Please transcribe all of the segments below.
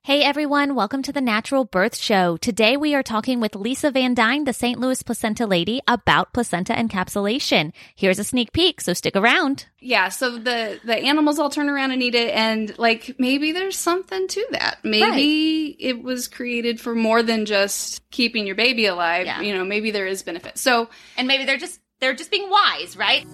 Hey everyone, welcome to the Natural Birth Show. Today we are talking with Lisa Van Dyne, the St. Louis placenta lady, about placenta encapsulation. Here's a sneak peek, so stick around. Yeah, so the animals all turn around and eat it, and maybe there's something to that. Maybe it was created for more than just keeping your baby alive. Yeah. You know, maybe there is benefit. So, and maybe they're just being wise, right?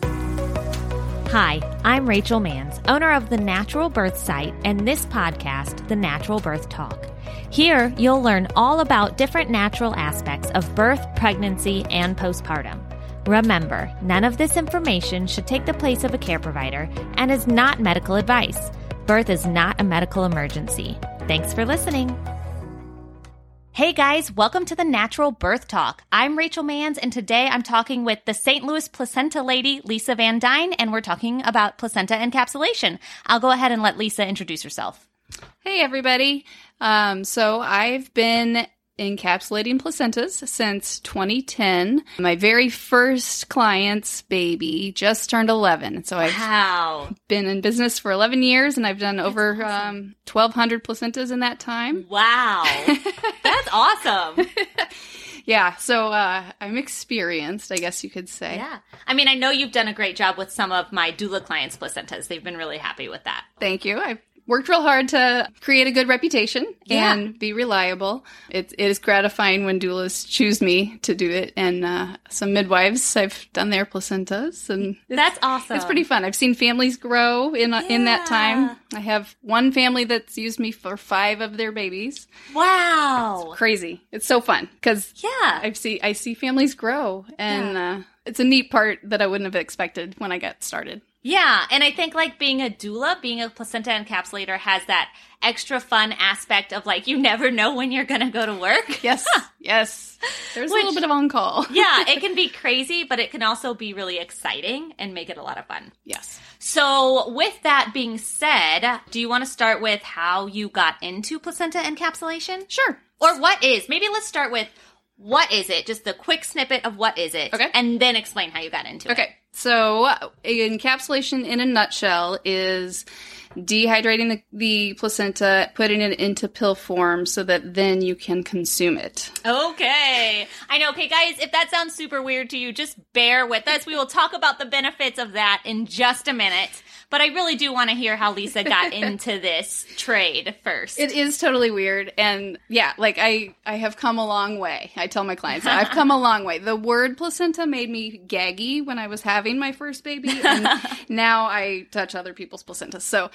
Hi, I'm Rachel Manns, owner of the Natural Birth site and this podcast, The Natural Birth Talk. Here, you'll learn all about different natural aspects of birth, pregnancy, and postpartum. Remember, none of this information should take the place of a care provider and is not medical advice. Birth is not a medical emergency. Thanks for listening. Hey guys, welcome to the Natural Birth Talk. I'm Rachel Manns, and today I'm talking with the St. Louis placenta lady, Lisa Van Dyne, and we're talking about placenta encapsulation. I'll go ahead and let Lisa introduce herself. Hey everybody. So I've been encapsulating placentas since 2010. My very first client's baby just turned 11. So I've been in business for 11 years, and I've done over 1,200 placentas in that time. Wow. That's awesome. Yeah, so I'm experienced, I guess you could say. Yeah. I mean, I know you've done a great job with some of my doula clients' placentas. They've been really happy with that. Thank you. I've worked real hard to create a good reputation and be reliable. It is gratifying when doulas choose me to do it, and some midwives, I've done their placentas, and that's awesome. It's pretty fun. I've seen families grow in that time. I have one family that's used me for 5 of their babies. Wow, it's crazy! It's so fun because I see families grow, and it's a neat part that I wouldn't have expected when I got started. Yeah, and I think being a doula, being a placenta encapsulator has that extra fun aspect of you never know when you're going to go to work. Yes, yes. There's a little bit of on-call. Yeah, it can be crazy, but it can also be really exciting and make it a lot of fun. Yes. So with that being said, do you want to start with how you got into placenta encapsulation? Sure. Or what is? Maybe let's start with what is it? Just the quick snippet of what is it. Okay. And then explain how you got into it. Okay. So encapsulation in a nutshell is dehydrating the placenta, putting it into pill form so that then you can consume it. Okay. I know. Okay, guys, if that sounds super weird to you, just bear with us. We will talk about the benefits of that in just a minute. But I really do want to hear how Lisa got into this trade first. It is totally weird. And I have come a long way. I tell my clients, I've come a long way. The word placenta made me gaggy when I was having my first baby. And now I touch other people's placentas. So,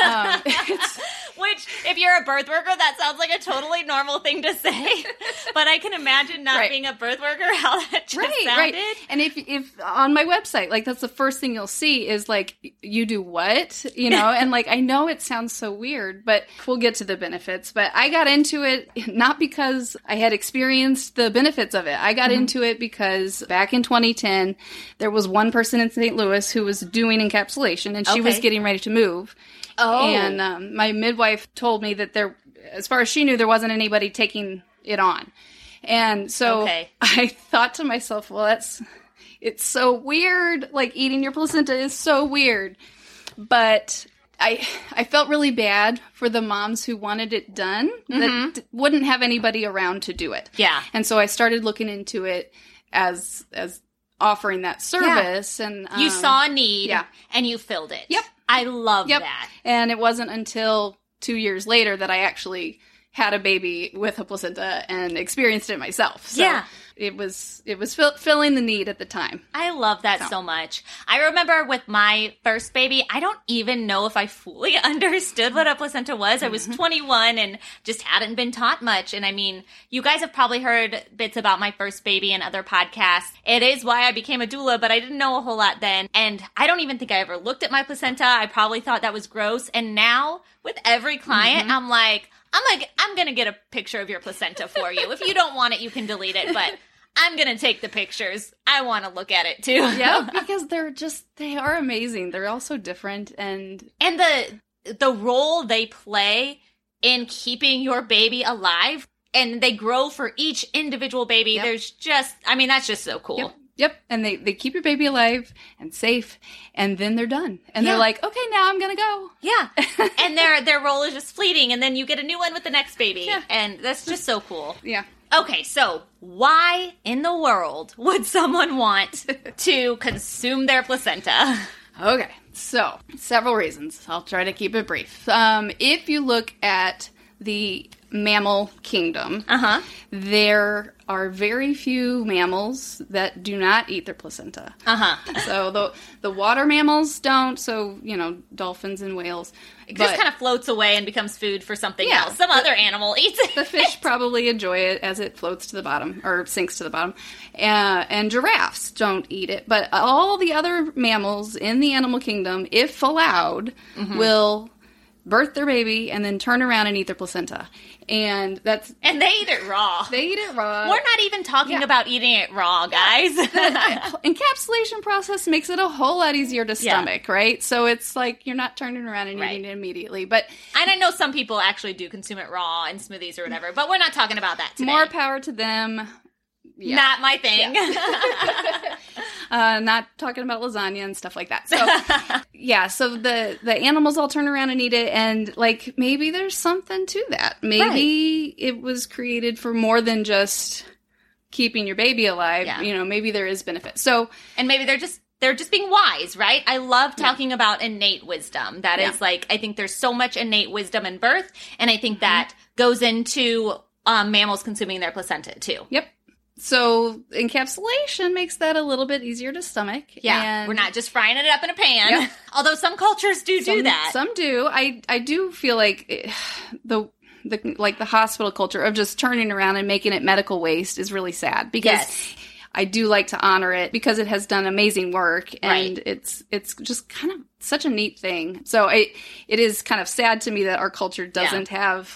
which, if you're a birth worker, that sounds like a totally normal thing to say. But I can imagine not being a birth worker, how that just sounded. Right. And if on my website, that's the first thing you'll see is you do what? And I know it sounds so weird, but we'll get to the benefits. But I got into it not because I had experienced the benefits of it. I got into it because back in 2010, there was one person in St. Louis who was doing encapsulation, and she was getting ready to move. Oh. And my midwife told me that as far as she knew, there wasn't anybody taking it on. And so I thought to myself, well, it's so weird. Eating your placenta is so weird. But I felt really bad for the moms who wanted it done that wouldn't have anybody around to do it. Yeah. And so I started looking into it as offering that service. Yeah. And you saw a need and you filled it. Yep. I love that. And it wasn't until 2 years later that I actually had a baby with a placenta and experienced it myself. So it was filling the need at the time. I love that so much. I remember with my first baby, I don't even know if I fully understood what a placenta was. I was 21 and just hadn't been taught much. And I mean, you guys have probably heard bits about my first baby and other podcasts. It is why I became a doula, but I didn't know a whole lot then. And I don't even think I ever looked at my placenta. I probably thought that was gross. And now with every client, I'm like, I'm going to get a picture of your placenta for you. If you don't want it, you can delete it, but I'm going to take the pictures. I want to look at it too. Yeah, because they are amazing. They're all so different. And the role they play in keeping your baby alive, and they grow for each individual baby. There's that's just so cool. Yep. Yep. And they keep your baby alive and safe, and then they're done. And they're like, okay, now I'm going to go. Yeah. And their role is just fleeting, and then you get a new one with the next baby. Yeah. And that's just so cool. Yeah. Okay, so why in the world would someone want to consume their placenta? Okay, so several reasons. I'll try to keep it brief. If you look at the mammal kingdom, there are very few mammals that do not eat their placenta. So the water mammals don't, so, dolphins and whales. It just kind of floats away and becomes food for something else. Some other animal eats it. The fish probably enjoy it as it floats to the bottom, or sinks to the bottom. And giraffes don't eat it. But all the other mammals in the animal kingdom, if allowed, will birth their baby and then turn around and eat their placenta. And they eat it raw. They eat it raw. We're not even talking about eating it raw, guys. The encapsulation process makes it a whole lot easier to stomach, right? So it's like you're not turning around and eating it immediately. And I know some people actually do consume it raw in smoothies or whatever, but we're not talking about that today. More power to them. Yeah. Not my thing. Yeah. Not talking about lasagna and stuff like that. So, so the animals all turn around and eat it, and, maybe there's something to that. Maybe it was created for more than just keeping your baby alive. Yeah. Maybe there is benefit. So, and maybe they're just being wise, right? I love talking about innate wisdom. That is, I think there's so much innate wisdom in birth, and I think that goes into mammals consuming their placenta, too. Yep. So encapsulation makes that a little bit easier to stomach. Yeah, and we're not just frying it up in a pan. Yep. Although some cultures do that. Some do. I do feel like the hospital culture of just turning around and making it medical waste is really sad, because I do like to honor it because it has done amazing work, and it's just kind of such a neat thing. So it is kind of sad to me that our culture doesn't have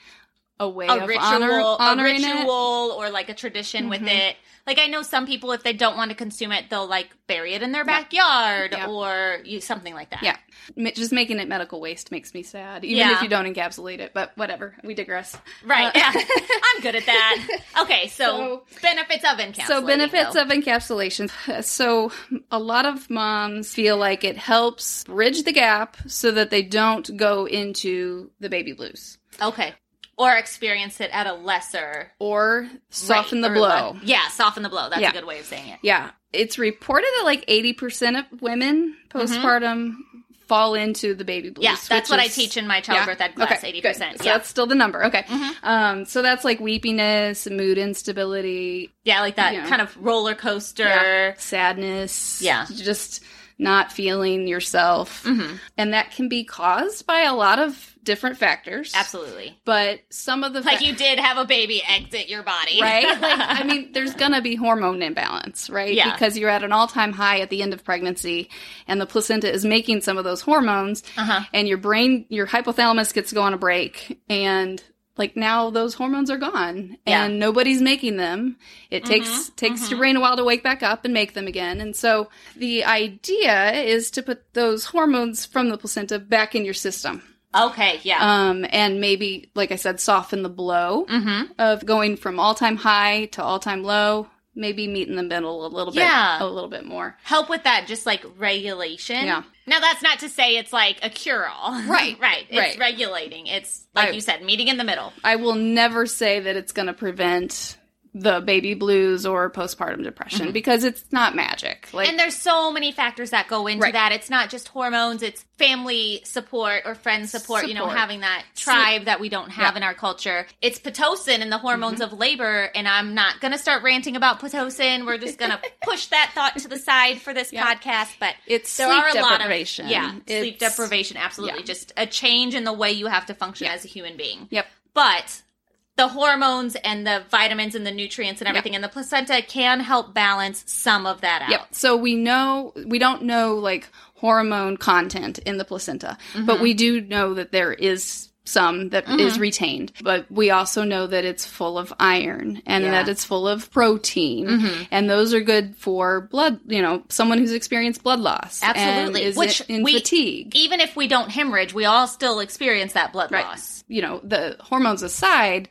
a way of honoring it. Or a tradition with it. I know some people, if they don't want to consume it, they'll bury it in their backyard or something like that. Yeah. Just making it medical waste makes me sad, even if you don't encapsulate it. But whatever, we digress. Right. I'm good at that. Okay, so benefits of encapsulation. So benefits of encapsulation. So a lot of moms feel like it helps bridge the gap so that they don't go into the baby blues. Okay. Or experience it at a lesser... Or soften the blow. Soften the blow. That's a good way of saying it. Yeah. It's reported that 80% of women postpartum fall into the baby blues. Yeah, that's what I teach in my childbirth ed class, 80%. Good. So that's still the number. Okay. So that's weepiness, mood instability. Yeah, that kind of roller coaster. Yeah. Sadness. Yeah. Just not feeling yourself. And that can be caused by a lot of different factors. Absolutely. But some of the... you did have a baby exit your body. Right? There's going to be hormone imbalance, right? Yeah. Because you're at an all-time high at the end of pregnancy, and the placenta is making some of those hormones, and your hypothalamus gets to go on a break, and... now those hormones are gone and nobody's making them. It takes your brain a while to wake back up and make them again. And so the idea is to put those hormones from the placenta back in your system. Okay, yeah. And maybe, like I said, soften the blow of going from all-time high to all-time low. Maybe meet in the middle a little bit more. Help with that, just regulation. Yeah. Now, that's not to say it's a cure-all. Right. Right. It's regulating. It's, you said, meeting in the middle. I will never say that it's going to prevent the baby blues or postpartum depression because it's not magic. And there's so many factors that go into that. It's not just hormones. It's family support or friend support. Having that tribe that we don't have in our culture. It's Pitocin and the hormones of labor. And I'm not going to start ranting about Pitocin. We're just going to push that thought to the side for this podcast. But it's sleep deprivation. Sleep deprivation. Absolutely. Yeah. Just a change in the way you have to function as a human being. Yep. But the hormones and the vitamins and the nutrients and everything in the placenta can help balance some of that out. Yep. So we don't know hormone content in the placenta, but we do know that there is some that is retained. But we also know that it's full of iron and that it's full of protein. And those are good for blood, someone who's experienced blood loss. Absolutely. And is in fatigue. Even if we don't hemorrhage, we all still experience that blood loss. The hormones aside,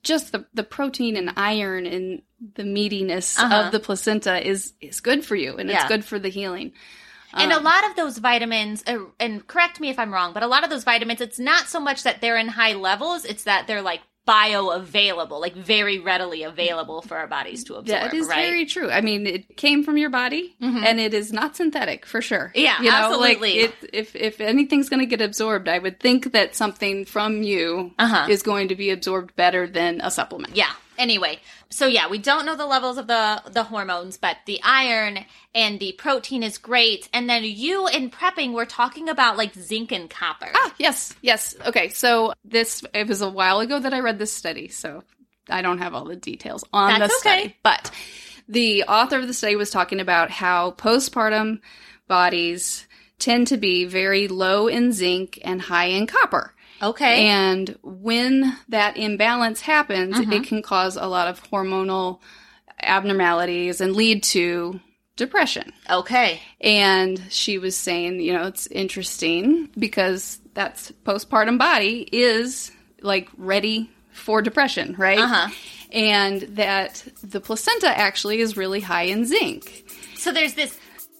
just the protein and iron and the meatiness of the placenta is good for you, and it's good for the healing. And a lot of those vitamins, and correct me if I'm wrong, but a lot of those vitamins, it's not so much that they're in high levels, it's that they're like bioavailable, like very readily available for our bodies to absorb. That is right? very true. I mean, it came from your body, and it is not synthetic for sure. Yeah, absolutely. Like if anything's going to get absorbed, I would think that something from you is going to be absorbed better than a supplement. Yeah. Anyway, so yeah, we don't know the levels of the hormones, but the iron and the protein is great. And then you, in prepping, were talking about like zinc and copper. Ah, yes. Okay, so it was a while ago that I read this study, so I don't have all the details on the study. But the author of the study was talking about how postpartum bodies tend to be very low in zinc and high in copper. Okay. And when that imbalance happens, it can cause a lot of hormonal abnormalities and lead to depression. Okay. And she was saying, it's interesting because that's postpartum body is like ready for depression, right? And that the placenta actually is really high in zinc. So there's this.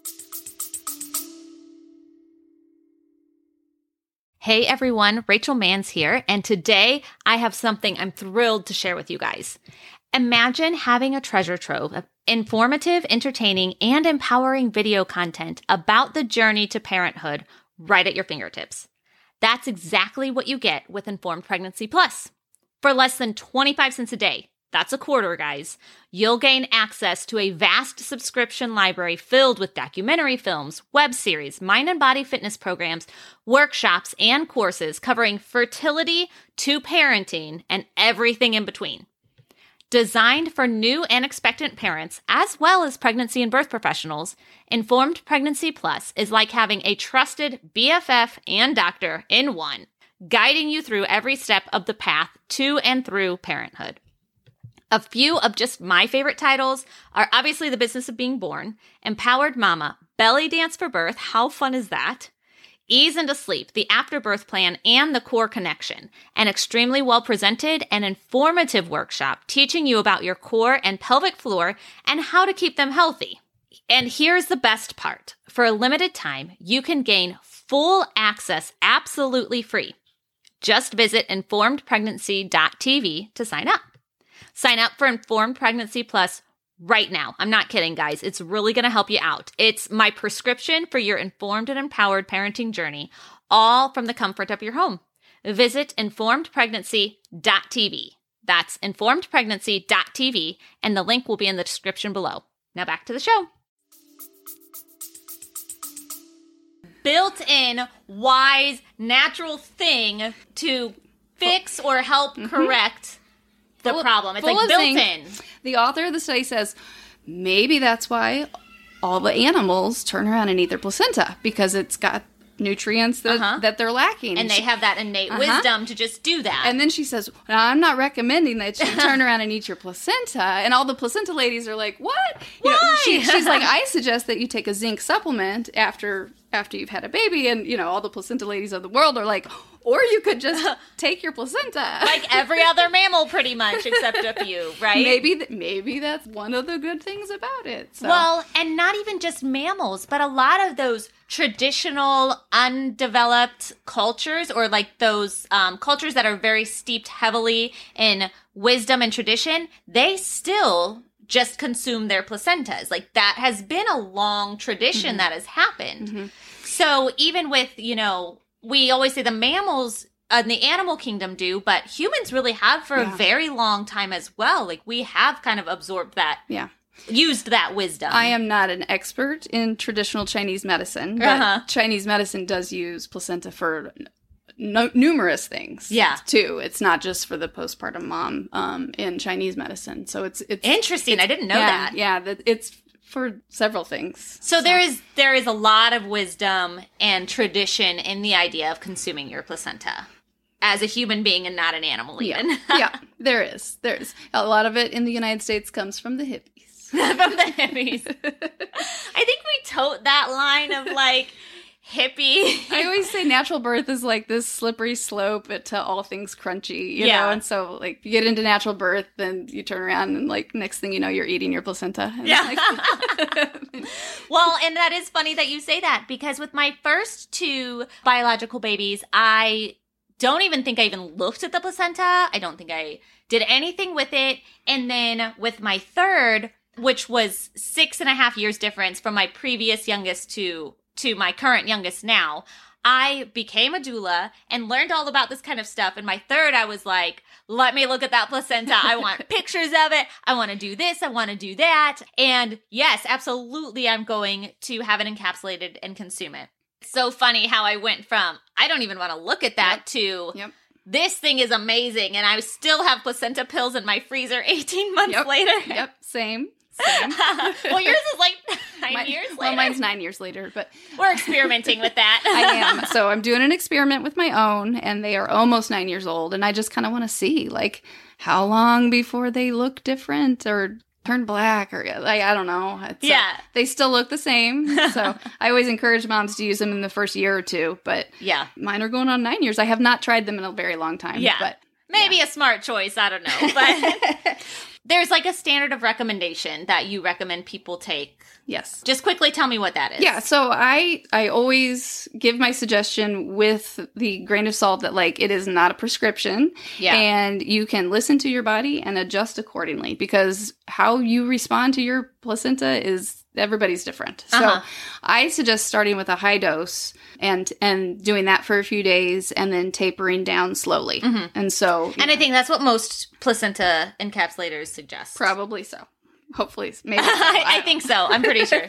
Hey everyone, Rachel Manns here, and today I have something I'm thrilled to share with you guys. Imagine having a treasure trove of informative, entertaining, and empowering video content about the journey to parenthood right at your fingertips. That's exactly what you get with Informed Pregnancy Plus. For less than 25 cents a day, that's a quarter, guys, you'll gain access to a vast subscription library filled with documentary films, web series, mind and body fitness programs, workshops, and courses covering fertility to parenting and everything in between. Designed for new and expectant parents, as well as pregnancy and birth professionals, Informed Pregnancy Plus is like having a trusted BFF and doctor in one, guiding you through every step of the path to and through parenthood. A few of just my favorite titles are obviously The Business of Being Born, Empowered Mama, Belly Dance for Birth, how fun is that? Ease into Sleep, the Afterbirth Plan, and the Core Connection, an extremely well-presented and informative workshop teaching you about your core and pelvic floor and how to keep them healthy. And here's the best part. For a limited time, you can gain full access absolutely free. Just visit informedpregnancy.tv to sign up. Sign up for Informed Pregnancy Plus right now. I'm not kidding, guys. It's really going to help you out. It's my prescription for your informed and empowered parenting journey, all from the comfort of your home. Visit informedpregnancy.tv. That's informedpregnancy.tv, and the link will be in the description below. Now back to the show. Built-in, wise, natural thing to fix or help correct the problem. It's like built-in. The author of the study says maybe that's why all the animals turn around and eat their placenta, because it's got nutrients that they're lacking. And they have that innate wisdom to just do that. And then she says, well, I'm not recommending that you turn around and eat your placenta. And all the placenta ladies are like, what? Why? She's like, I suggest that you take a zinc supplement after you've had a baby. And, all the placenta ladies of the world are like, or you could just take your placenta. Like every other mammal, pretty much, except a few, right? Maybe that's one of the good things about it. So. Well, and not even just mammals, but a lot of those traditional, undeveloped cultures, or like those cultures that are very steeped heavily in wisdom and tradition, they still just consume their placentas. Like that has been a long tradition that has happened. So even with, we always say the mammals in the animal kingdom do, but humans really have for a very long time as well. Like we have kind of absorbed that, used that wisdom. I am not an expert in traditional Chinese medicine, but Chinese medicine does use placenta for numerous things. Too. It's not just for the postpartum mom in Chinese medicine. So it's interesting. I didn't know that. Yeah, it's for several things. So there is a lot of wisdom and tradition in the idea of consuming your placenta as a human being and not an animal even. Yeah, there is. There's a lot of it in the United States comes from the hippies. From the hippies. I think we tote that line of like, hippie. I always say natural birth is like this slippery slope to all things crunchy, you know? And so, like, you get into natural birth, then you turn around and, like, next thing you know, you're eating your placenta. And yeah. Like, well, and that is funny that you say that, because with my first 2 biological babies, I don't even think I even looked at the placenta. I don't think I did anything with it. And then with my third, which was 6.5 years difference from my previous youngest to my current youngest now, I became a doula and learned all about this kind of stuff. And my third, I was like, let me look at that placenta. I want pictures of it. I want to do this. I want to do that. And yes, absolutely, I'm going to have it encapsulated and consume it. So funny how I went from, I don't even want to look at that, to this thing is amazing. And I still have placenta pills in my freezer 18 months later. Yep, same. Well, yours is like 9 years later. Well, mine's 9 years later, but we're experimenting with that. I am. So I'm doing an experiment with my own, and they are almost 9 years old, and I just kind of want to see, like, how long before they look different or turn black, or like, I don't know. They still look the same. So I always encourage moms to use them in the first year or 2, but mine are going on 9 years. I have not tried them in a very long time. Yeah. But maybe a smart choice. I don't know. But there's like a standard of recommendation that you recommend people take. Yes. Just quickly tell me what that is. Yeah. So I always give my suggestion with the grain of salt that, like, it is not a prescription. Yeah. And you can listen to your body and adjust accordingly, because how you respond to your placenta is everybody's different. So I suggest starting with a high dose and doing that for a few days and then tapering down slowly. Mm-hmm. And so, and I think that's what most placenta encapsulators suggest. Probably so. Hopefully, maybe. I think so. I'm pretty sure.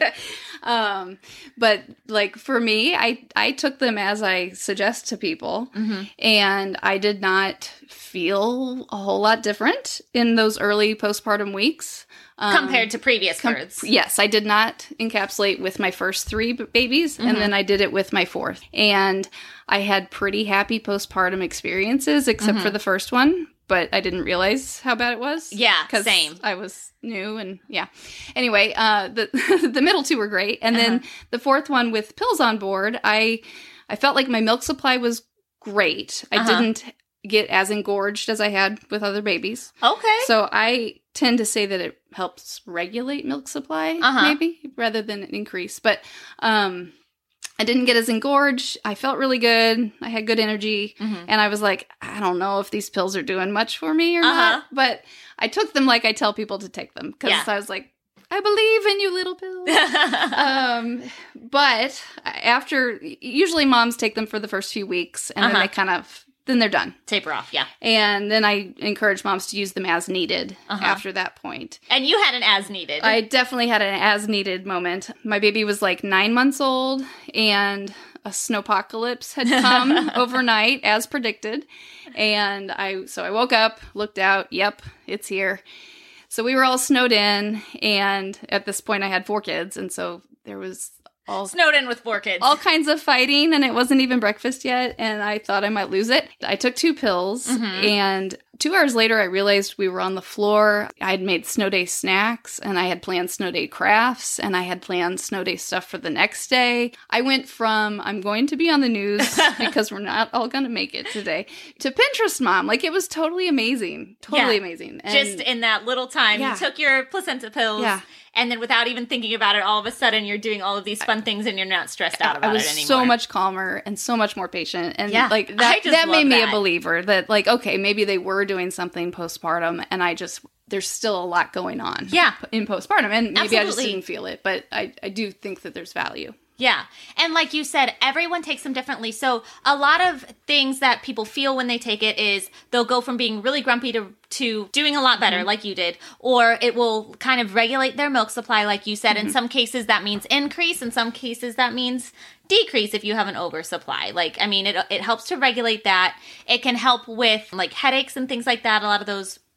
But like for me, I took them as I suggest to people, and I did not feel a whole lot different in those early postpartum weeks. Compared to previous births. Yes, I did not encapsulate with my first 3 babies, and then I did it with my 4th. And I had pretty happy postpartum experiences, except for the first one. But I didn't realize how bad it was. Yeah, same. I was new and Anyway, the middle 2 were great. And then the 4th one with pills on board, I felt like my milk supply was great. I didn't get as engorged as I had with other babies. Okay. So I tend to say that it helps regulate milk supply, maybe, rather than increase. But I didn't get as engorged. I felt really good. I had good energy. And I was like, I don't know if these pills are doing much for me or not. But I took them like I tell people to take them. Because I was like, I believe in you, little pills. But after, usually moms take them for the first few weeks. And then they kind of, then they're done. Taper off, yeah. And then I encourage moms to use them as needed after that point. And you had an as needed. I definitely had an as needed moment. My baby was like 9 months old, and a snowpocalypse had come overnight as predicted. And I woke up, looked out, yep, it's here. So we were all snowed in, and at this point I had 4 kids, and so there was snowed in with 4 kids. All kinds of fighting, and it wasn't even breakfast yet, and I thought I might lose it. I took 2 pills, and 2 hours later, I realized we were on the floor. I had made snow day snacks, and I had planned snow day crafts, and I had planned snow day stuff for the next day. I went from, I'm going to be on the news because we're not all going to make it today, to Pinterest mom. Like, it was totally amazing. Totally amazing. And just in that little time, you took your placenta pills, and then without even thinking about it, all of a sudden, you're doing all of these fun things, and you're not stressed out about it anymore. I was so much calmer and so much more patient. And like that made me a believer that, like, okay, maybe they were doing something postpartum, and there's still a lot going on in postpartum, and maybe I just didn't feel it, but I do think that there's value. Yeah. And like you said, everyone takes them differently. So a lot of things that people feel when they take it is they'll go from being really grumpy to doing a lot better, like you did, or it will kind of regulate their milk supply, like you said. In some cases, that means increase. In some cases, that means decrease if you have an oversupply. Like, I mean, it helps to regulate that. It can help with like headaches and things like that. A lot of those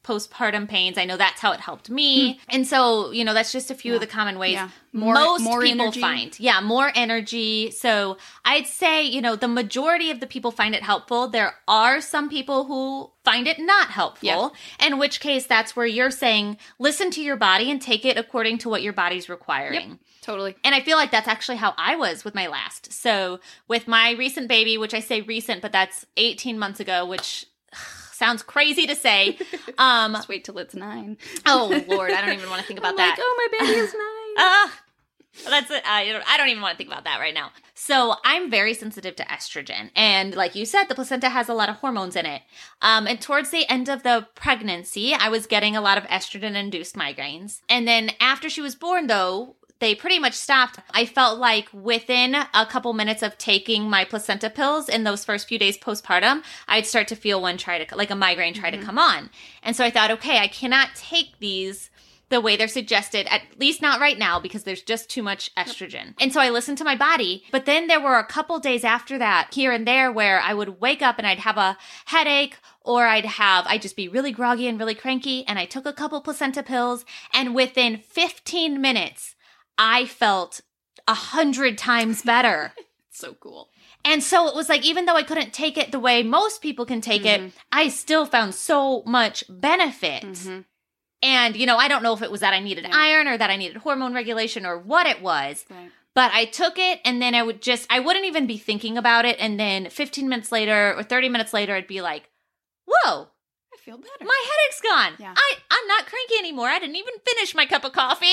postpartum pains. I know that's how it helped me. And so, that's just a few of the common ways more people energy. find. Yeah, more energy. So I'd say, the majority of the people find it helpful. There are some people who find it not helpful, in which case that's where you're saying, listen to your body and take it according to what your body's requiring. Yep, totally. And I feel like that's actually how I was with my last. So with my recent baby, which I say recent, but that's 18 months ago, which sounds crazy to say. Just wait till it's 9. Oh, Lord, I don't even want to think about that. Oh, my baby is 9. That's it. I don't even want to think about that right now. So I'm very sensitive to estrogen. And like you said, the placenta has a lot of hormones in it. And towards the end of the pregnancy, I was getting a lot of estrogen-induced migraines. And then after she was born, though, they pretty much stopped. I felt like within a couple minutes of taking my placenta pills in those first few days postpartum, I'd start to feel one like a migraine try to come on. And so I thought, okay, I cannot take these the way they're suggested, at least not right now, because there's just too much estrogen. And so I listened to my body. But then there were a couple days after that, here and there, where I would wake up and I'd have a headache, or I'd just be really groggy and really cranky. And I took a couple placenta pills, and within 15 minutes, I felt 100 times better. So cool. And so it was like, even though I couldn't take it the way most people can take it, I still found so much benefit. And, I don't know if it was that I needed iron or that I needed hormone regulation or what it was. Right. But I took it, and then I wouldn't even be thinking about it. And then 15 minutes later or 30 minutes later, I'd be like, whoa. I feel better. My headache's gone. Yeah. I'm not cranky anymore. I didn't even finish my cup of coffee.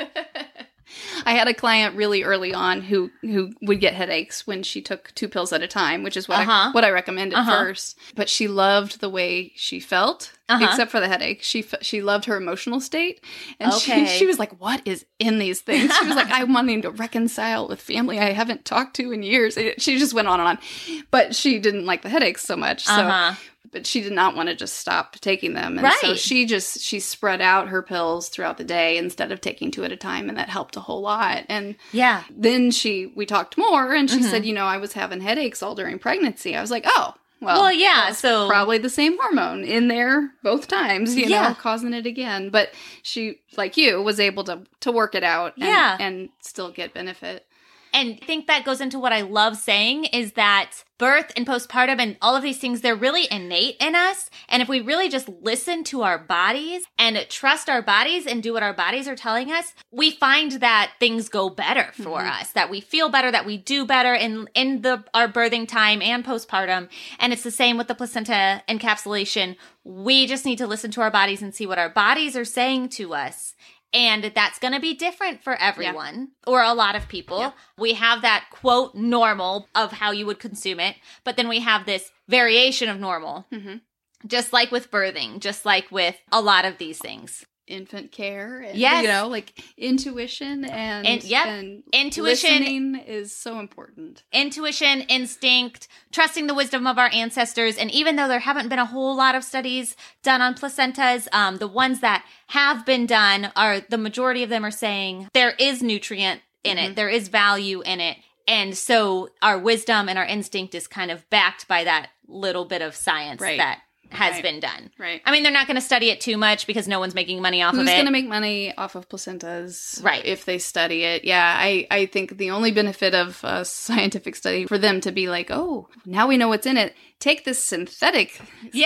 I had a client really early on who would get headaches when she took 2 pills at a time, which is what I recommended first. But she loved the way she felt, except for the headache. She loved her emotional state, and she was like, "What is in these things?" She was like, "I'm wanting to reconcile with family I haven't talked to in years." She just went on and on, but she didn't like the headaches so much. So. But she did not want to just stop taking them. And so she spread out her pills throughout the day instead of taking 2 at a time. And that helped a whole lot. And then we talked more, and she said, I was having headaches all during pregnancy. I was like, oh, well yeah. So probably the same hormone in there both times, you know, causing it again. But she, like you, was able to work it out and still get benefit. And I think that goes into what I love saying is that birth and postpartum and all of these things, they're really innate in us. And if we really just listen to our bodies and trust our bodies and do what our bodies are telling us, we find that things go better for us, that we feel better, that we do better in our birthing time and postpartum. And it's the same with the placenta encapsulation. We just need to listen to our bodies and see what our bodies are saying to us. And that's going to be different for everyone or a lot of people. Yeah. We have that quote normal of how you would consume it. But then we have this variation of normal, just like with birthing, just like with a lot of these things. Infant care, and, like intuition and intuition listening is so important. Intuition, instinct, trusting the wisdom of our ancestors. And even though there haven't been a whole lot of studies done on placentas, the ones that have been done the majority of them are saying there is nutrient in it. There is value in it. And so our wisdom and our instinct is kind of backed by that little bit of science that has been done. Right. I mean, they're not going to study it too much because no one's making money off of it. Who's going to make money off of placentas if they study it? Yeah, I think the only benefit of a scientific study for them to be like, oh, now we know what's in it. Take this synthetic,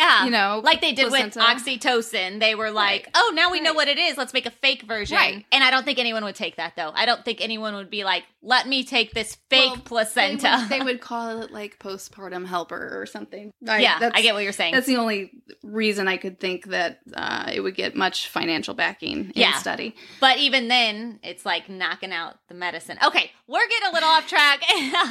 like they did placenta. With oxytocin. They were like, oh, now we know what it is. Let's make a fake version. Right. And I don't think anyone would take that, though. I don't think anyone would be like, let me take this fake placenta. They would call it like postpartum helper or something. I get what you're saying. That's the only reason I could think that it would get much financial backing in study. But even then, it's like knocking out the medicine. Okay, we're getting a little off track.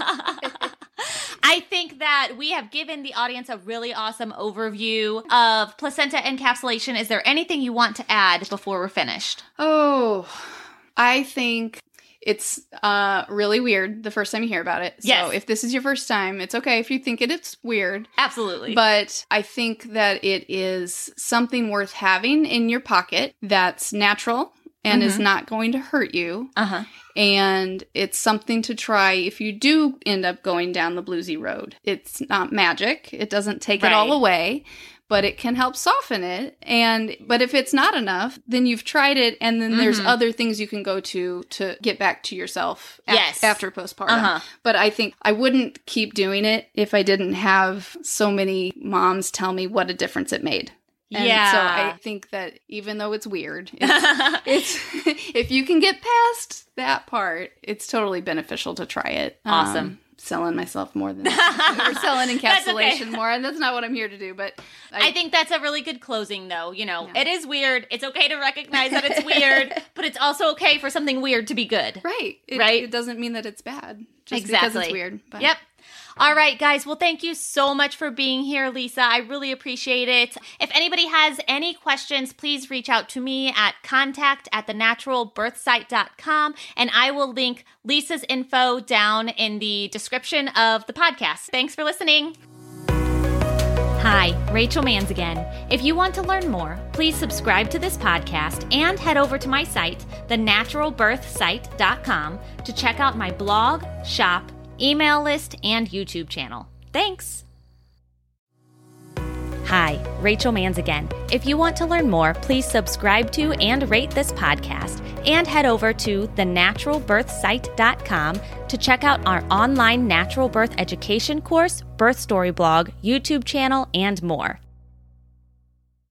I think that we have given the audience a really awesome overview of placenta encapsulation. Is there anything you want to add before we're finished? Oh, I think it's really weird the first time you hear about it. So if this is your first time, it's okay if you think it's weird. Absolutely. But I think that it is something worth having in your pocket that's natural and is not going to hurt you. And it's something to try if you do end up going down the bluesy road. It's not magic. It doesn't take it all away. but it can help soften it. But if it's not enough, then you've tried it, and then there's other things you can go to get back to yourself after postpartum. But I think I wouldn't keep doing it if I didn't have so many moms tell me what a difference it made. And so I think that even though it's weird, it's if you can get past that part, it's totally beneficial to try it. Awesome. Selling myself more than or selling encapsulation more, and that's not what I'm here to do. But I think that's a really good closing, though. It is weird. It's okay to recognize that it's weird, but it's also okay for something weird to be good. Right. Right? It doesn't mean that it's bad just because it's weird. But. Yep. All right, guys. Well, thank you so much for being here, Lisa. I really appreciate it. If anybody has any questions, please reach out to me at contact@thenaturalbirthsite.com, and I will link Lisa's info down in the description of the podcast. Thanks for listening. Hi, Rachel Manns again. If you want to learn more, please subscribe to this podcast and head over to my site, thenaturalbirthsite.com, to check out my blog, shop, email list, and YouTube channel. Thanks! Hi, Rachel Manns again. If you want to learn more, please subscribe to and rate this podcast, and head over to thenaturalbirthsite.com to check out our online natural birth education course, birth story blog, YouTube channel, and more.